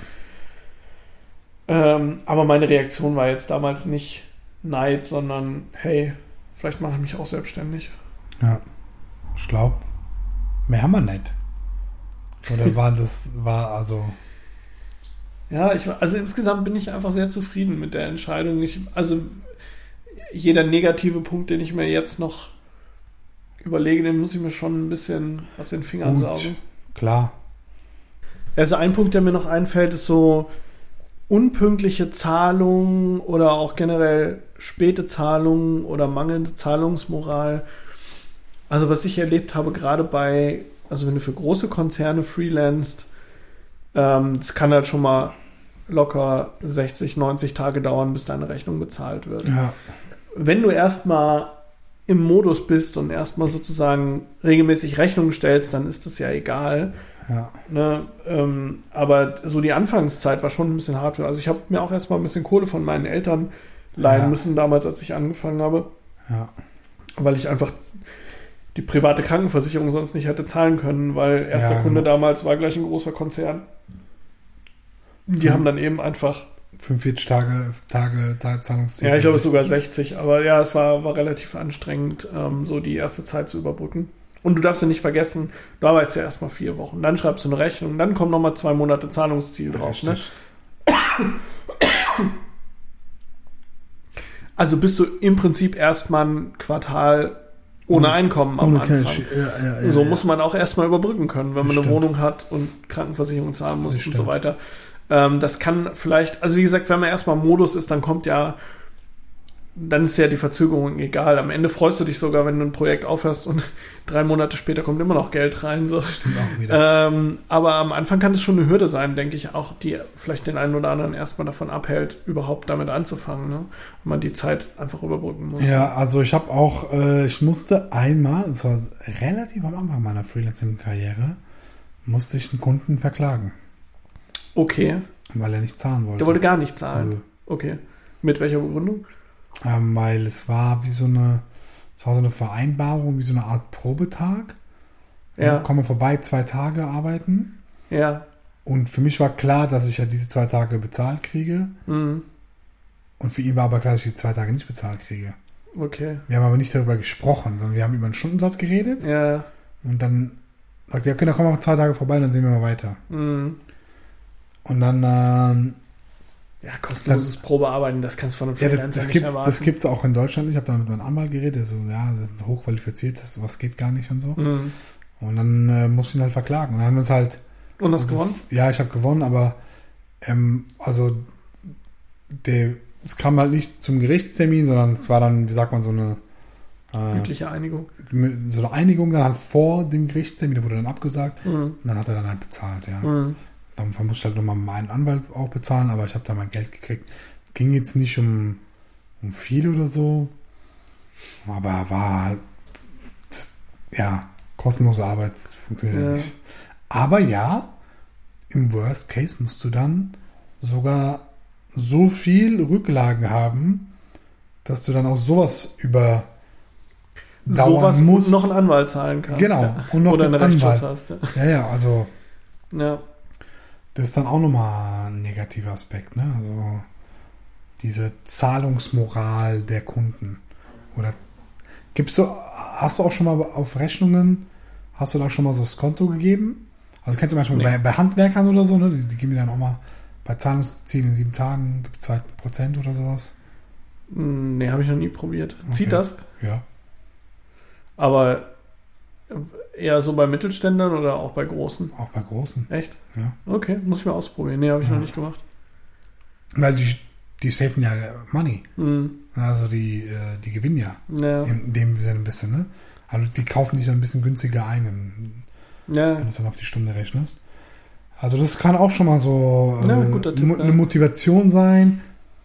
Aber meine Reaktion war jetzt damals nicht Neid, sondern hey, vielleicht mache ich mich auch selbstständig. Ja, ich glaube, mehr haben wir nicht. Oder also... Ja, also insgesamt bin ich einfach sehr zufrieden mit der Entscheidung. Also jeder negative Punkt, den ich mir jetzt noch überlege, den muss ich mir schon ein bisschen aus den Fingern saugen. Klar. Also ein Punkt, der mir noch einfällt, ist so unpünktliche Zahlungen oder auch generell späte Zahlungen oder mangelnde Zahlungsmoral. Also was ich erlebt habe, gerade also wenn du für große Konzerne freelancest, das kann halt schon mal locker 60, 90 Tage dauern, bis deine Rechnung bezahlt wird. Ja. Wenn du erstmal im Modus bist und erstmal sozusagen regelmäßig Rechnungen stellst, dann ist das ja egal. Ja. Ne? Aber so die Anfangszeit war schon ein bisschen hart. Also ich habe mir auch erstmal ein bisschen Kohle von meinen Eltern leihen müssen, damals, als ich angefangen habe. Ja. Weil ich einfach die private Krankenversicherung sonst nicht hätte zahlen können, weil erster Kunde damals war gleich ein großer Konzern. Die haben dann eben einfach 45 Tage Zahlungszeit. Ja, ich glaube sogar 60, aber ja, es war relativ anstrengend, so die erste Zeit zu überbrücken. Und du darfst ja nicht vergessen, du arbeitest ja erstmal 4 Wochen, dann schreibst du eine Rechnung, dann kommen nochmal 2 Monate Zahlungsziel drauf. Ne? Also bist du im Prinzip erstmal ein Quartal ohne Einkommen am Anfang. So muss man auch erstmal überbrücken können, wenn man eine Wohnung hat und Krankenversicherung zahlen muss und so weiter. Das kann vielleicht, also wie gesagt, wenn man erstmal im Modus ist, dann kommt ja dann ist ja die Verzögerung egal. Am Ende freust du dich sogar, wenn du ein Projekt aufhörst und 3 Monate später kommt immer noch Geld rein. So. Stimmt auch wieder. Aber am Anfang kann es schon eine Hürde sein, denke ich, auch die vielleicht den einen oder anderen erstmal davon abhält, überhaupt damit anzufangen. Ne? Und man die Zeit einfach überbrücken muss. Ja, also ich habe auch, ich musste einmal, das war relativ am Anfang meiner Freelancing-Karriere, musste ich einen Kunden verklagen. Okay. Weil er nicht zahlen wollte. Der wollte gar nicht zahlen? Also, okay. Mit welcher Begründung? Weil es war wie so eine Vereinbarung, wie so eine Art Probetag. Ja. Komm mal vorbei, 2 Tage arbeiten. Ja. Und für mich war klar, dass ich ja diese 2 Tage bezahlt kriege. Mhm. Und für ihn war aber klar, dass ich die 2 Tage nicht bezahlt kriege. Okay. Wir haben aber nicht darüber gesprochen, sondern wir haben über einen Stundensatz geredet. Ja. Und dann sagt er, okay, dann kommen wir 2 Tage vorbei, dann sehen wir mal weiter. Mhm. Und dann ja, kostenloses Probearbeiten, das kannst du von einem Freelancer nicht erwarten. Das gibt es auch in Deutschland nicht. Ich habe da mit meinem Anwalt geredet, der so, ja, das ist hochqualifiziert, sowas geht gar nicht und so. Mhm. Und dann musste ich ihn halt verklagen. Und dann haben wir uns halt... Und hast gewonnen? Ja, ich habe gewonnen, aber es kam halt nicht zum Gerichtstermin, sondern es war dann, wie sagt man, so eine... Gütliche Einigung. So eine Einigung dann halt vor dem Gerichtstermin, der wurde dann abgesagt. Mhm. Und dann hat er dann halt bezahlt, ja. Mhm. Dann musste ich halt nochmal meinen Anwalt auch bezahlen, aber ich habe da mein Geld gekriegt. Ging jetzt nicht um viel oder so, aber war halt, kostenlose Arbeit funktioniert nicht. Aber ja, im Worst Case musst du dann sogar so viel Rücklagen haben, dass du dann auch sowas überdauern musst. Und noch einen Anwalt zahlen kannst. Genau. Ja. Und noch oder einen einen Rechtsschutz Anwalt. hast. Ja. Ja, also... Ja. Das ist dann auch nochmal ein negativer Aspekt, ne? Also diese Zahlungsmoral der Kunden. Oder hast du auch schon mal auf Rechnungen, hast du da schon mal so das Konto gegeben? Also kennst du manchmal bei Handwerkern oder so, ne? Die geben dir dann auch mal bei Zahlungsziel in 7 Tagen, gibt es 2% oder sowas. Nee, habe ich noch nie probiert. Okay. Zieht das? Ja. Aber eher so bei Mittelständlern oder auch bei Großen? Auch bei Großen. Echt? Ja. Okay, muss ich mal ausprobieren. Nee, habe ich noch nicht gemacht. Weil die safen ja Money. Mhm. Also die gewinnen ja. Ja. In dem Sinne ein bisschen, ne? Also die kaufen dich dann ein bisschen günstiger ein, wenn du es dann auf die Stunde rechnest. Also das kann auch schon mal so guter Tipp, eine Motivation sein.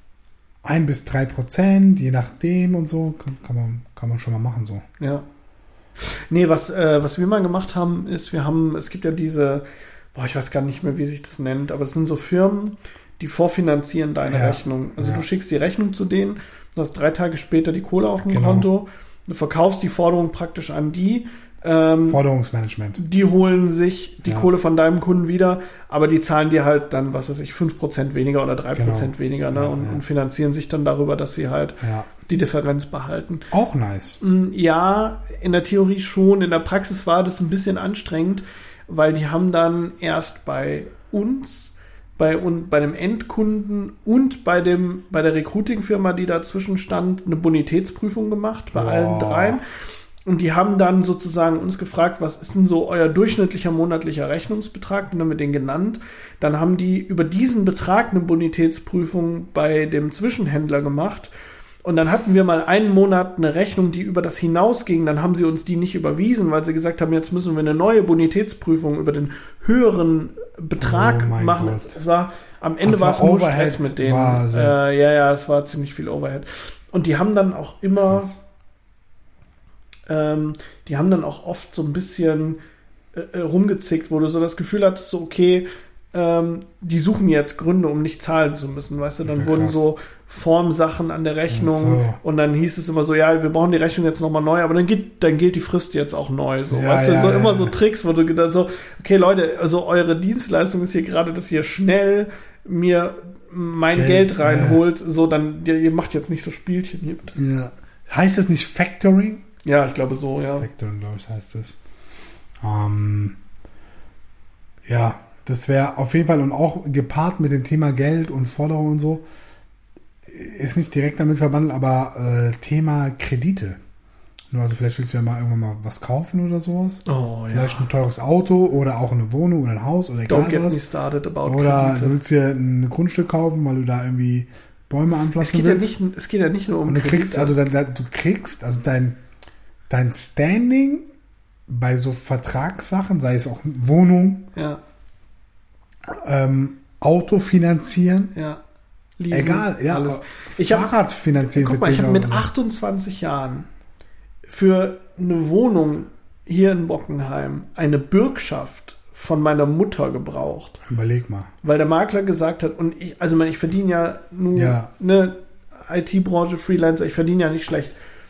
1-3%, je nachdem und so. Kann man schon mal machen so. Ja. Nee, was wir mal gemacht haben, ist, es gibt ja diese, ich weiß gar nicht mehr, wie sich das nennt, aber es sind so Firmen, die vorfinanzieren deine Rechnung. Also du schickst die Rechnung zu denen, du hast 3 Tage später die Kohle auf dem Konto, du verkaufst die Forderung praktisch an die. Forderungsmanagement. Die holen sich die Kohle von deinem Kunden wieder, aber die zahlen dir halt dann, 5% weniger oder 3% weniger, ne? Und finanzieren sich dann darüber, dass sie halt die Differenz behalten. Auch nice. Ja, in der Theorie schon. In der Praxis war das ein bisschen anstrengend, weil die haben dann erst bei uns, bei dem Endkunden und bei der Recruiting-Firma, die dazwischen stand, eine Bonitätsprüfung gemacht bei allen 3. Und die haben dann sozusagen uns gefragt, was ist denn so euer durchschnittlicher monatlicher Rechnungsbetrag? Und dann haben wir den genannt. Dann haben die über diesen Betrag eine Bonitätsprüfung bei dem Zwischenhändler gemacht. Und dann hatten wir mal einen Monat eine Rechnung, die über das hinausging. Dann haben sie uns die nicht überwiesen, weil sie gesagt haben, jetzt müssen wir eine neue Bonitätsprüfung über den höheren Betrag machen. Gott. Es war, am Ende war es nur Stress mit denen. Es war ziemlich viel Overhead. Und die haben dann auch immer... die haben dann auch oft so ein bisschen rumgezickt, wo du so das Gefühl hattest, so okay, die suchen jetzt Gründe, um nicht zahlen zu müssen, weißt du, dann wurden so Formsachen an der Rechnung und dann hieß es immer so, ja, wir brauchen die Rechnung jetzt nochmal neu, aber dann gilt die Frist jetzt auch neu, so, weißt du, immer so Tricks, wo du gedacht so, okay, Leute, also eure Dienstleistung ist hier gerade, dass ihr schnell mir mein Geld reinholt, so, dann, ihr macht jetzt nicht so Spielchen hier, bitte. Ja. Heißt das nicht Factoring? Ja, ich glaube so, ja. Factoring, glaube ich, heißt es. Das wäre auf jeden Fall, und auch gepaart mit dem Thema Geld und Forderungen und so, ist nicht direkt damit verbandelt, aber Thema Kredite. Nur, also vielleicht willst du ja mal irgendwann mal was kaufen oder sowas. Oh, vielleicht ein teures Auto oder auch eine Wohnung oder ein Haus oder egal Don't get was. me started about oder Kredite. du willst dir ein Grundstück kaufen, weil du da irgendwie Bäume anpflanzen willst. Es geht ja nicht nur um und du Kredite. kriegst dein Standing bei so Vertragssachen, sei es auch Wohnung, Ja, Auto finanzieren, ja. Leasing, egal, ja, alles. Fahrrad finanzieren. Guck mal, ich habe mit 28 Jahren für eine Wohnung hier in Bockenheim eine Bürgschaft von meiner Mutter gebraucht. Überleg mal. Weil der Makler gesagt hat, und ich verdiene ja nur eine IT-Branche, Freelancer, ich verdiene ja nicht schlecht.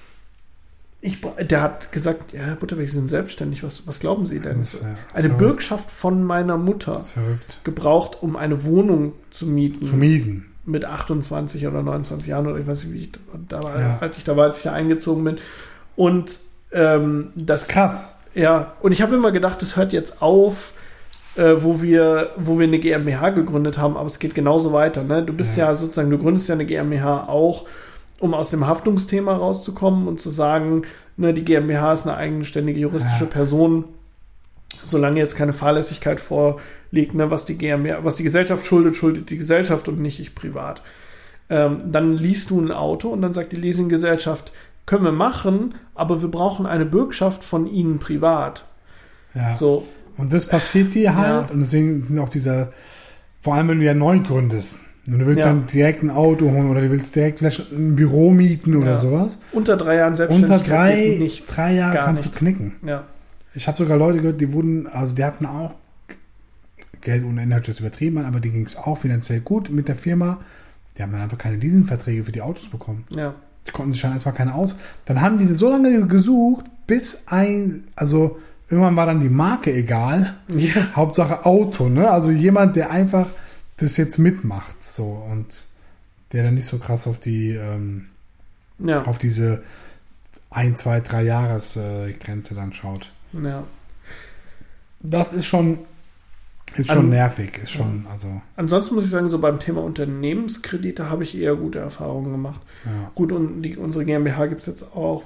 Der hat gesagt, ja, Herr Butterweg, Sie sind selbstständig, was glauben Sie denn? Das ist eine verrückt. Bürgschaft von meiner Mutter Das ist verrückt. gebraucht, um eine Wohnung zu mieten. Zu mieten. Mit 28 oder 29 Jahren oder ich weiß nicht, wie ich da war, Ja. als ich da eingezogen bin. Und das Krass. ja, und ich habe immer gedacht, das hört jetzt auf, wo wir eine GmbH gegründet haben, aber es geht genauso weiter. Ne? Du bist ja sozusagen, du gründest ja eine GmbH auch, um aus dem Haftungsthema rauszukommen und zu sagen, ne, die GmbH ist eine eigenständige juristische Person, solange jetzt keine Fahrlässigkeit vorliegt, ne, was die Gesellschaft schuldet die Gesellschaft und nicht ich privat. Dann liest du ein Auto und dann sagt die Leasinggesellschaft, können wir machen, aber wir brauchen eine Bürgschaft von Ihnen privat. Ja. So. Und das passiert dir halt. Ja. Und deswegen sind auch vor allem wenn du ja neu gründest. Und du willst Ja. dann direkt ein Auto holen oder du willst direkt vielleicht ein Büro mieten oder sowas. Unter 3 Jahren Unter Selbstständigkeit geht nichts. 3 Jahre Gar kannst nichts. du knicken. Ja. Ich habe sogar Leute gehört, die hatten auch Geld ohne Ende, hört sich das übertrieben an, aber die ging es auch finanziell gut mit der Firma. Die haben dann einfach keine Leasingverträge für die Autos bekommen. Ja. Die konnten sich dann erstmal keine Autos. Dann haben die so lange gesucht, also irgendwann war dann die Marke egal. Ja. Hauptsache Auto, ne? Also jemand, der einfach das jetzt mitmacht, so, und der dann nicht so krass auf auf diese 1, 2, 3 Jahresgrenze dann schaut. Ja. Das ist schon nervig, ist schon, also. Ansonsten muss ich sagen, so beim Thema Unternehmenskredite habe ich eher gute Erfahrungen gemacht. Ja. Gut, und unsere GmbH gibt es jetzt auch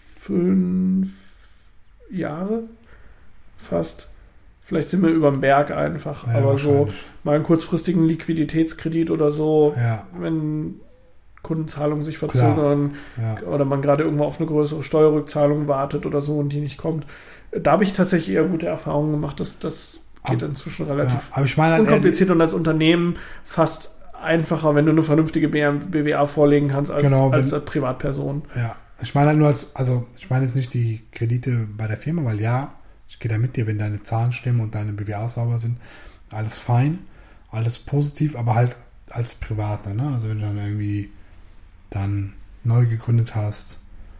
5 Jahre fast. Vielleicht sind wir über den Berg einfach, Ja, aber so wahrscheinlich. mal einen kurzfristigen Liquiditätskredit oder so, Ja. wenn Kundenzahlungen sich verzögern Ja. oder man gerade irgendwo auf eine größere Steuerrückzahlung wartet oder so und die nicht kommt. Da habe ich tatsächlich eher gute Erfahrungen gemacht. Das geht inzwischen relativ Aber ich meine halt unkompliziert und als Unternehmen fast einfacher, wenn du eine vernünftige BWA vorlegen kannst als Privatperson. Ja, ich meine halt nur ich meine jetzt nicht die Kredite bei der Firma, weil ich gehe da mit dir, wenn deine Zahlen stimmen und deine BWA sauber sind, alles fein, alles positiv, aber halt als Privatler, ne? Also wenn du dann irgendwie dann neu gegründet hast,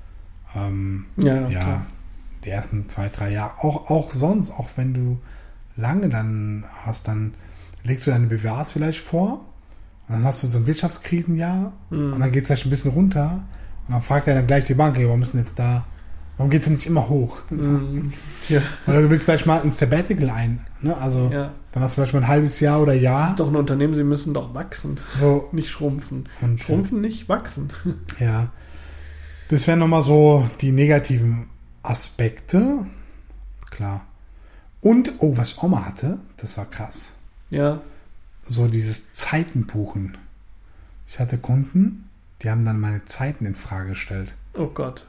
Klar. die ersten 2, 3 Jahre, auch sonst, auch wenn du lange dann hast, dann legst du deine BWAs vielleicht vor und dann hast du so ein Wirtschaftskrisenjahr und dann geht es vielleicht ein bisschen runter und dann fragt er dann gleich die Bank, warum geht es nicht immer hoch? Ja. Oder du willst gleich mal ein Sabbatical ne? Also dann hast du vielleicht mal ein halbes Jahr oder Jahr. Das ist doch ein Unternehmen, sie müssen doch wachsen, so, nicht schrumpfen. und Schrumpfen nicht, wachsen. ja. Das wären nochmal so die negativen Aspekte. Klar. Und, was ich auch mal hatte, das war krass. Ja. So dieses Zeitenbuchen. Ich hatte Kunden, die haben dann meine Zeiten in Frage gestellt. Oh Gott.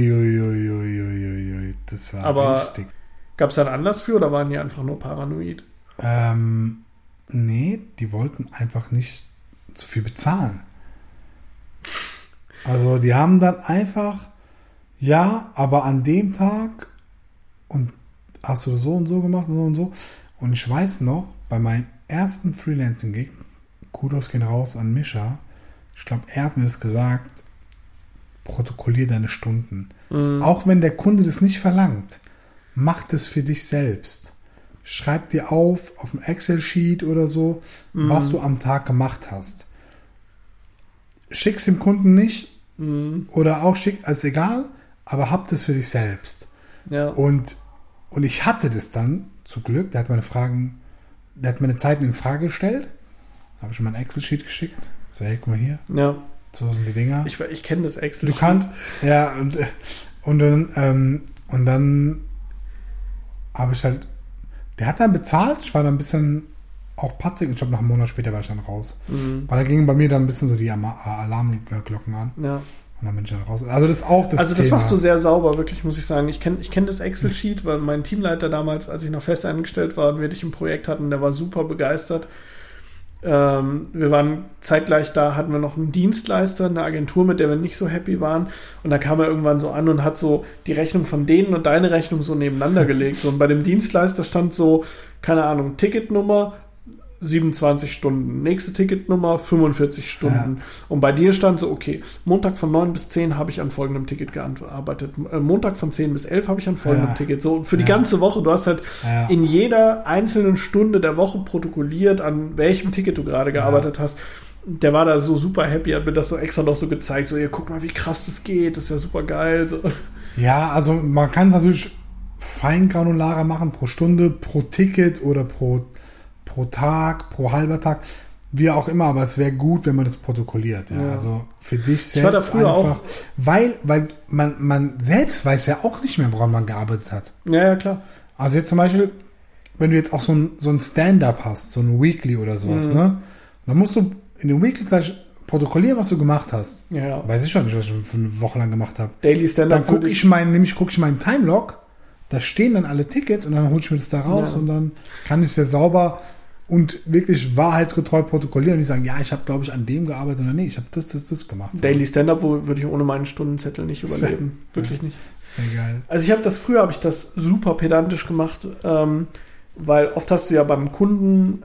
Ui, das war Aber richtig. gab es da einen Anlass für oder waren die einfach nur paranoid? Nee, die wollten einfach nicht so viel bezahlen. Also die haben dann einfach, aber an dem Tag und hast du so und so gemacht und so und so. Und ich weiß noch, bei meinem ersten Freelancing-Gig, Kudos gehen raus an Mischa, ich glaube, er hat mir das gesagt, protokollier deine Stunden. Auch wenn der Kunde das nicht verlangt, mach das für dich selbst. Schreib dir auf dem Excel-Sheet oder so, was du am Tag gemacht hast. Schick's dem Kunden nicht oder auch ist egal, aber hab das für dich selbst. Ja. Und ich hatte das dann, zum Glück, der hat meine Zeiten in Frage gestellt. Da habe ich mal ein Excel-Sheet geschickt. So, hey, guck mal hier. Ja. So sind die Dinger. Ich kenne das Excel. Du kannst, ja, und dann habe ich halt, der hat dann bezahlt, ich war dann ein bisschen auch patzig. Ich glaube, nach einem Monat später war ich dann raus. Weil da gingen bei mir dann ein bisschen so die Alarmglocken an. Ja. Und dann bin ich dann raus. Also das ist auch das Also das Thema. machst du sehr sauber, wirklich, muss ich sagen. Ich kenn das Excel-Sheet, weil mein Teamleiter damals, als ich noch fest angestellt war und wir dich im Projekt hatten, der war super begeistert. Wir waren zeitgleich da, hatten wir noch einen Dienstleister, eine Agentur, mit der wir nicht so happy waren. Und da kam er irgendwann so an und hat so die Rechnung von denen und deine Rechnung so nebeneinander gelegt. Und bei dem Dienstleister stand so, keine Ahnung, Ticketnummer 27 Stunden, nächste Ticketnummer 45 Stunden. Ja. Und bei dir stand so, okay, Montag von 9 bis 10 habe ich an folgendem Ticket gearbeitet. Montag von 10 bis 11 habe ich an folgendem Ticket. So für die ganze Woche. Du hast halt in jeder einzelnen Stunde der Woche protokolliert, an welchem Ticket du gerade gearbeitet hast. Der war da so super happy, hat mir das so extra noch so gezeigt. So, ja, guck mal, wie krass das geht. Das ist ja super geil. So. Ja, also man kann es natürlich feingranularer machen, pro Stunde, pro Ticket oder pro Tag, pro halber Tag, wie auch immer, aber es wäre gut, wenn man das protokolliert. Ja. Also für dich selbst ich war da früher einfach, auch, weil man selbst weiß ja auch nicht mehr, woran man gearbeitet hat. Ja, klar. Also jetzt zum Beispiel, wenn du jetzt auch so ein Stand-up hast, so ein Weekly oder sowas, ne? Dann musst du in dem Weekly gleich protokollieren, was du gemacht hast. Ja. Weiß ich schon nicht, was ich für eine Woche lang gemacht habe. Daily Stand-up. Dann gucke ich meinen Timelog, da stehen dann alle Tickets und dann hole ich mir das da raus und dann kann ich es ja sauber und wirklich wahrheitsgetreu protokollieren und nicht sagen, ja, ich habe, glaube ich, an dem gearbeitet oder nee, ich habe das gemacht. Daily Stand-up würde ich ohne meinen Stundenzettel nicht überleben. Wirklich nicht. Egal. Also früher habe ich das super pedantisch gemacht, weil oft hast du ja beim Kunden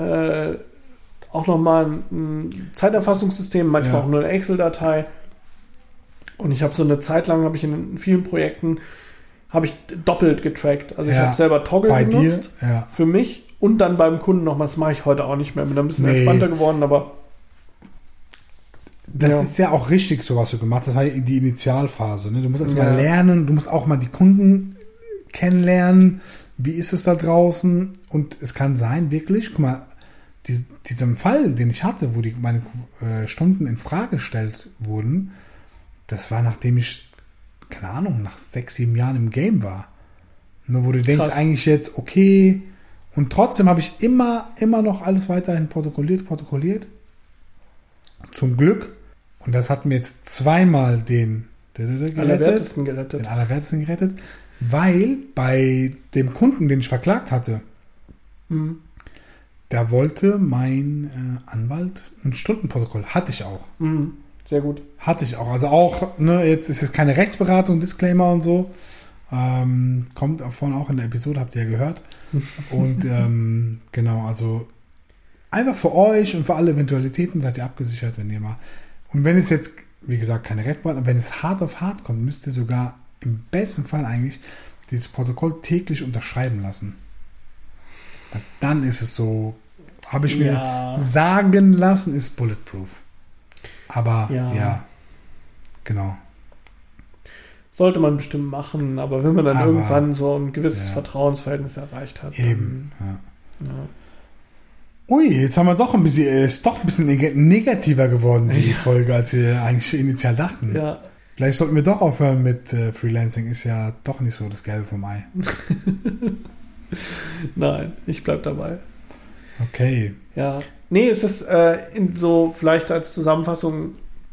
auch nochmal ein Zeiterfassungssystem, manchmal auch nur eine Excel-Datei. Und ich habe so eine Zeit lang, in vielen Projekten, habe ich doppelt getrackt. Also ich habe selber Toggle benutzt für mich und dann beim Kunden nochmal. Das mache ich heute auch nicht mehr. Bin ein bisschen entspannter geworden, aber das ist ja auch richtig, so was du gemacht hast. Das war die Initialphase. Ne? Du musst erstmal lernen, du musst auch mal die Kunden kennenlernen. Wie ist es da draußen? Und es kann sein, wirklich, guck mal, diesem Fall, den ich hatte, wo meine Stunden in Frage gestellt wurden, das war, nachdem ich, keine Ahnung, nach 6, 7 Jahren im Game war. Nur wo du denkst, eigentlich jetzt, okay, und trotzdem habe ich immer noch alles weiterhin protokolliert. Zum Glück. Und das hat mir jetzt zweimal den Allerwertesten gerettet. Weil bei dem Kunden, den ich verklagt hatte, da wollte mein Anwalt ein Stundenprotokoll. Hatte ich auch. Sehr gut. Hatte ich auch. Also auch, ne, jetzt ist es keine Rechtsberatung, Disclaimer und so. Kommt vorhin auch in der Episode, habt ihr ja gehört. Und genau, also einfach für euch und für alle Eventualitäten seid ihr abgesichert, wenn ihr mal. Und wenn es jetzt, wie gesagt, keine Rechtsberatung, wenn es hart auf hart kommt, müsst ihr sogar im besten Fall eigentlich dieses Protokoll täglich unterschreiben lassen. Weil dann ist es so, habe ich mir sagen lassen, ist bulletproof. Aber ja, genau. Sollte man bestimmt machen, aber wenn man dann irgendwann so ein gewisses Vertrauensverhältnis erreicht hat. Eben, Ui, jetzt haben wir doch ein bisschen negativer geworden, die Folge, als wir eigentlich initial dachten. Ja. Vielleicht sollten wir doch aufhören mit Freelancing, ist ja doch nicht so das Gelbe vom Ei. Nein, ich bleib dabei. Okay. Ja. Nee, es ist so vielleicht als Zusammenfassung,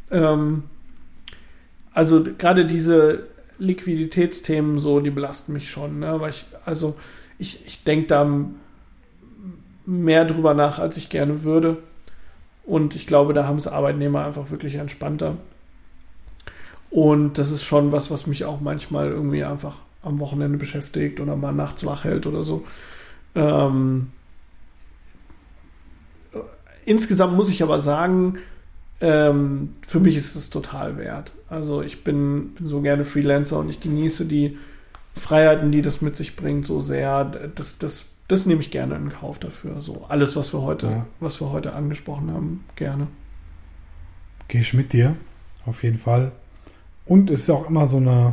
also gerade diese Liquiditätsthemen so, die belasten mich schon, ne? Weil ich denke da mehr drüber nach, als ich gerne würde. Und ich glaube, da haben es Arbeitnehmer einfach wirklich entspannter. Und das ist schon was mich auch manchmal irgendwie einfach am Wochenende beschäftigt oder mal nachts wach hält oder so. Insgesamt muss ich aber sagen, für mich ist es total wert. Also ich bin so gerne Freelancer und ich genieße die Freiheiten, die das mit sich bringt, so sehr. Das nehme ich gerne in Kauf dafür. So alles, was wir heute angesprochen haben, gerne. Gehe ich mit dir, auf jeden Fall. Und es ist auch immer so eine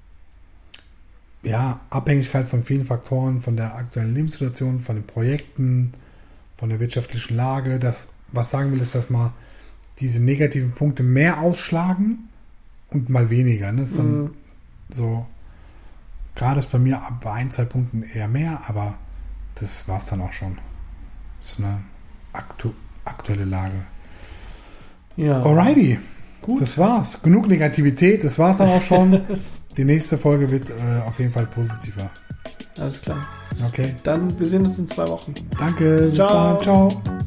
Abhängigkeit von vielen Faktoren, von der aktuellen Lebenssituation, von den Projekten, von der wirtschaftlichen Lage. Was sagen will, ist, dass mal diese negativen Punkte mehr ausschlagen und mal weniger. Ne? Das ist dann so, gerade ist bei mir bei 1, 2 Punkten eher mehr, aber das war's dann auch schon. so eine aktuelle Lage. Ja. Alrighty. Gut. Das war's. Genug Negativität. Das war's dann auch schon. Die nächste Folge wird auf jeden Fall positiver. Alles klar. Okay. Dann, wir sehen uns in 2 Wochen. Danke. Bis Ciao. dann. Ciao.